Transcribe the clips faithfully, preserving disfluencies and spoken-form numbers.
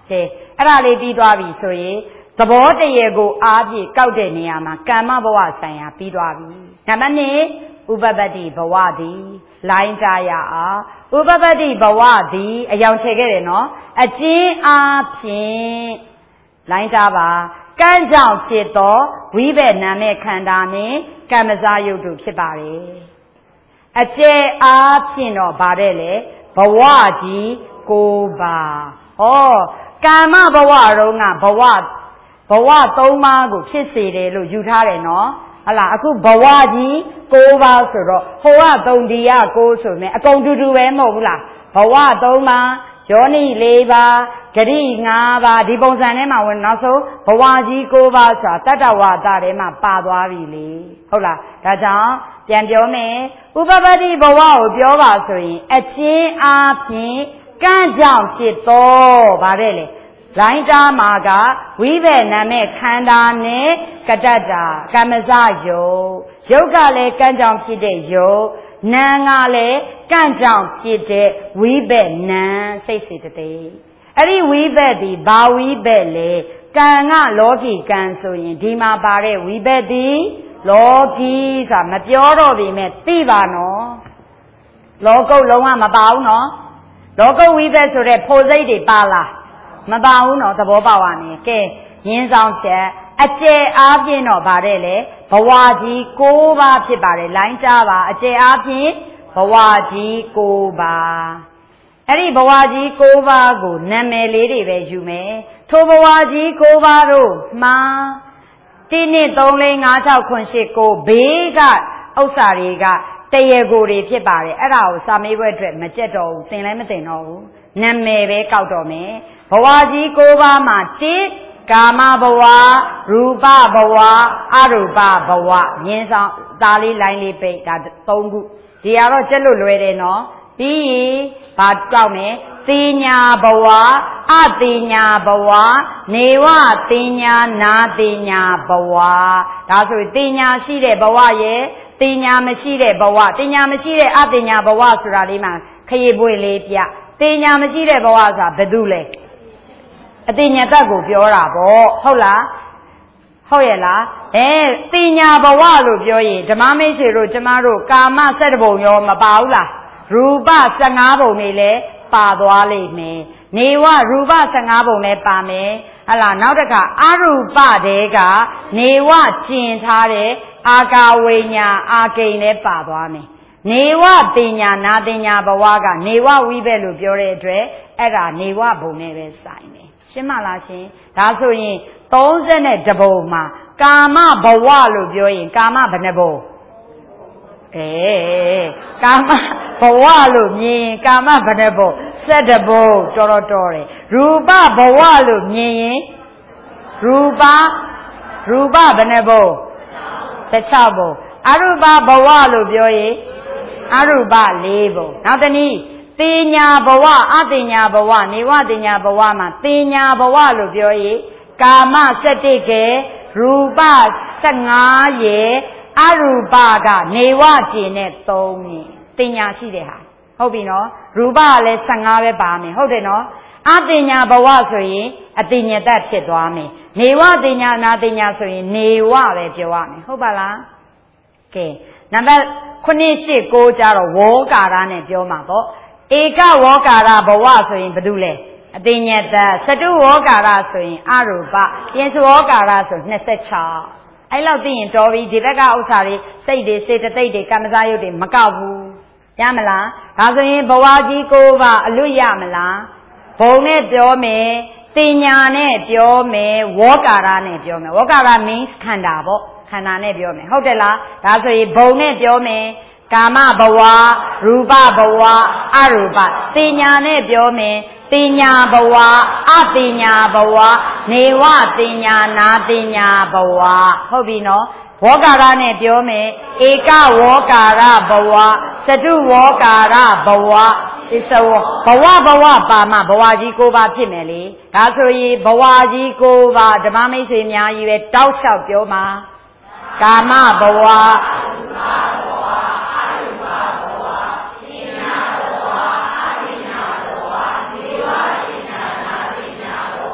Okay, အဲ့ဒါလေးပြီးသွားပြီဆိုရင်သဘောတရေကိုအားဖြင့်ကောက်တဲ့နေရာမှာကမ္မဘဝဆိုင်ရာပြီးသွားပြီနံပါတ်နှစ်ဥပပတ္တိဘဝသည်လိုင်းကြရအောင်ဥပပတ္တိဘဝသည်အယောင်ချေခဲ့တယ်နော်အကျဉ်းအားဖြင့်လိုင်းကြပါကံကြောင့်ဖြစ်သောဝိဘက်နာမဲ့ခန္ဓာနှင့်ကမ္မဇာယုတ်တို့ဖြစ်ပါတယ်အကျဲအားဖြင့်တော့ဗါတဲ့လေဘဝကြီးကိုးပါဟောကာမဘဝတုန်းကဘဝဘဝသုံးပါးကိုဖြစ်စေတယ်လို့ယူထားတယ်နော်ဟလာအခုဘဝကြီးကိုးပါးဆိုတော့ဟိုကသုံးဒီကကိုးဆိုမယ်အကုန်တူတူပဲမဟုတ်ဘူးလားဘဝသုံးပါးယောနိလေးပါးဂရိငါးပါးဒီပုံစံထဲမှာဝင်နောက်ဆုံးဘဝကြီးကိုးပါးဆိုတာတတ္တဝါဒထဲမှာပါသွားပြီလေဟုတ်လားဒါကြောင့်ပြန်ပြောမယ်ဥပပတ္တိဘဝကိုပြောပါဆိုရင်အချင်းအားဖြင့်ကံကြောင့်ဖြစ်တော့ဗါတဲ့လေလိုင်းတာမှာကဝိဘက်နာမဲ့ခန္ဓာနဲ့ကတ္တတာကမ္မဇယုတ်ယုတ်ကလည်းကံကြောင့်ဖြစ်တဲ့ယုတ်နာကလည်းကံကြောင့်ဖြစ်တဲ့ဝိဘက်နာစိတ်စေတသိက်အဲ့ဒီဝိဘက်ဒီဘာဝိဘက်လေကံကလောကီကံဆိုရင်ဒီမှာပါတဲ့ဝိဘက်ဒီလောကီဆိုတာမပြောတော့ပြီမဲ့သိပါနော်လောကုတ်လုံးဝမပါဘူးနော်လောကုတ်ဝိဘက်ဆိုတဲ့ဖို့စိတ်တွေပါလားမပါဘူးနော်သဘောပေါက်ပါနဲ့ကဲရင်းဆောင်ချက်အကျယ်အားဖြင့်တော့ဗါတဲ့လေဘဝကြီးကိုးပါးဖြစ်ပါတယ်လိုင်းကြားပါအကျယ်အားဖြင့်ဘဝကြီးကိုးပါးအဲ့ဒီဘဝကြီးကိုးပါးကိုနာမည်လေးတွေပဲယူမယ်ထိုဘဝကြီးကိုးပါးတို့မှာတိနှစ်သုံးလေးငါးခြောက်ခုရှစ်ကိုဘေးကဥစ္စာတွေကတရေကိုတွေဖြစ်ပါတယ်အဲ့ဒါကိုစာမေးပွဲအတွက်မကြက်တော့ဘူးသင်လည်းမသင်တော့ဘူးနာမည်ပဲကောက်တော့မယ်ဘဝကြီးကိုးပါးမှာတိကာမဘဝရူပဘဝအရူပဘဝမြင်းဆောင်သားလေးလိုင်းလေးပိတ်ဒါသုံးခုဒီကတော့ကျက်လို့လွယ်တယ်နော်ပြီးရင်ဘာကောက်မယ်သိညာဘဝအသိညာဘဝနေဝသိညာနာသိညာဘဝဒါဆိုသိညာရှိတဲ့ဘဝရဲ့သိညာမရှိတဲ့ဘဝသိညာမရှိတဲ့အသိညာဘဝဆိုတာလေးမှာခရီးပွေလေးပြသိညာမရှိတဲ့ဘဝဆိုတာဘယ်သူလဲအသိဉာဏ်တက်ကိုပြောတာပေါ့ဟုတ်လားဟုတ်ရဲ့လားအဲသိညာဘဝလို့ပြောရင်ဓမ္မမိတ်ဆွေတို့ကျမတို့ကာမစက်တပုံရောမပါဘူးလားရူပဆယ်ငါးပုံနေလဲပါသွားလိမ့်မယ်နေဝရူပဆယ်ငါးပုံလဲပါမယ်ဟလာနောက်တစ်ခါအရူပတဲကနေဝကျင်ထားတဲ့အာကာဝိညာအာကိန်လဲပါသွားမယ်နေဝတင်ညာနာတင်ညာဘဝကနေဝဝိဘက်လို့ပြောတဲ့အတွက်အဲ့ဒါနေဝဘုံနဲ့ပဲဆိုင်တယ်ရှင်းမလားရှင်ဒါဆိုရင်သုံးဆက်နဲ့တဘုံမှာကာမဘဝလို့ပြောရင်ကာမဘယ်နှဘုံအဲကာမဘဝလို့မြင်ကာမဘယ်နှဘုံဆက်တဘုံတော်တော်တော်တယ်ရူပဘဝလို့မြင်ရင်ရူပရူပဘယ်နှဘုံတစ်၆ဘုံအရူပဘဝလို့ပြောရင်အရူပလေးဘုံနောက်တနည်းသိညာဘဝအသိညာဘဝနေဝသိညာဘဝမှာသိညာဘဝလို့ပြောရင်ကာမစတ္တိကေရူပဆယ်ငါးရေအရူပကနေဝကျင်နဲ့သုံးရင်သိညာရှိတဲ့ဟာဟုတ်ပြီနော်ရူပကလည်းဆယ်ငါးပဲပါမယ်ဟုတ်တယ်နော်အသိညာဘဝဆိုရင်အသိဉာဏ်တတ်ဖြစ်သွားမယ်နေဝသိညာနာသိညာဆိုရင်နေဝပဲပြောရမယ်ဟုတ်ပါလားကဲနံပါတ်ခုနှစ်ရှစ်ကိုကြတော့ဝေါကာရနဲ့ပြောမှာပေါ့ဧကဝေါကာရဘဝဆိုရင်ဘာလို့လဲအသိဉာဏ်တသတုဝေါကာရဆိုရင်အရူပပြင်စဝေါကာရဆိုနှစ်ဆယ့်ခြောက်အဲ့လောက်သိရင်တော်ပြီဒီဘက်ကဥစ္စာတွေစိတ်တွေစေတသိက်တွေကမ္မဇယုတ်တွေမကောက်ဘူးရမလားဒါဆိုရင်ဘဝကြီးကိုပါအလွတ်ရမလားဘုံနဲ့ပြောမယ်သိညာနဲ့ပြောမယ်ဝေါကာရနဲ့ပြောမယ်ဝေါကာရ means ခန္ဓာပေါ့ခန္ဓာနဲ့ပြောမယ်ဟုတ်တယ်လားဒါဆိုရင်ဘုံနဲ့ပြောမယ်ကာမဘဝရူပဘဝအရူပသိညာနဲ့ပြောမယ်သိညာဘဝအသိညာဘဝနေဝသိညာနာသိညာဘဝဟုတ်ပြီနော်ဝေါကာရနဲ့ပြောမယ်ဧကဝေါကာရဘဝသတုဝေါကာရဘဝသစ္စဝဘဝဘဝပါမဘဝကြီးကိုးပါဖြစ်မယ်လေဒါဆိုရင်ဘဝကြီးကိုးပါဓမ္မမိတ်ဆွေများကြီးပဲတောက်လျှောက်ပြောမှာကာမဘဝဘ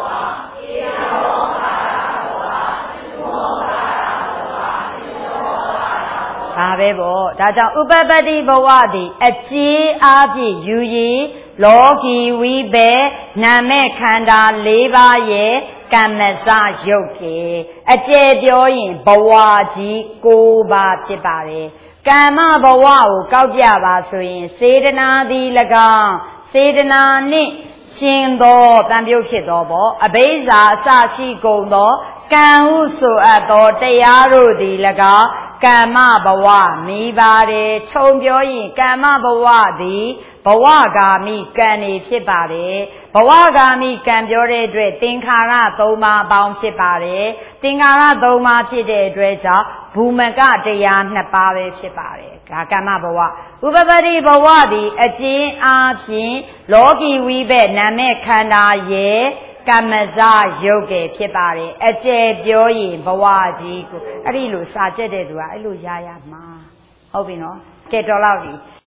ပဲပေါ့ဒါကြောင့်ဥပပတ္တိဘဝသည်အကျေးအားဖြင့်ယူရည်လောကီဝိဘယ်နာမဲ့ခန္ဓာ၄ပါးရဲ့ကမ္မစရုပ်ဖြင့်အကျယ်ပြောရင်ဘဝကြီး၉ပါးဖြစ်ပါတယ်ကမ္မဘဝကိုကောက်ပြပါဆိုရင်စေတနာသည်၎င်းစေတနာနှင့်ရှင်သောတန်ပြုတ်ဖြစ်သောပေါ့အဘိဇ္ဇာအစရှိကုန်သောကံဟုဆိုအပ်သောတရားတို့သည်၎င်းကမ္မဘဝမိပါတယ်ခြုံပြောရင်ကမ္မဘဝသည်ဘဝဂာမိကံနေဖြစ်ပါတယ်ဘဝဂာမိကံပြောတဲ့အတွက်သင်္ခါရ၃ပါးပေါင်းဖြစ်ပါတယ်သင်္ခါရ၃ပါးဖြစ်တဲ့အတွက်ကြောင့်ဘူမကတရား၂ပါးပဲဖြစ်ပါတယ်ဒါကမ္မဘဝဥပပတ္တိဘဝသည်အကျဉ်းအားဖြင့်လောကီဝိဘက်နာမဲ့ခန္ဓာရဲ့ကမ္မစရုပ်ကဲဖြစ်ပါတယ်အကျယ်ပြောရင်ဘဝကြီးကိုအဲ့ဒီလိုစာကျက်တဲ့သူကအဲ့လိုရရမှာဟုတ်ပြီနော်ကဲတော်လောက်ပြီ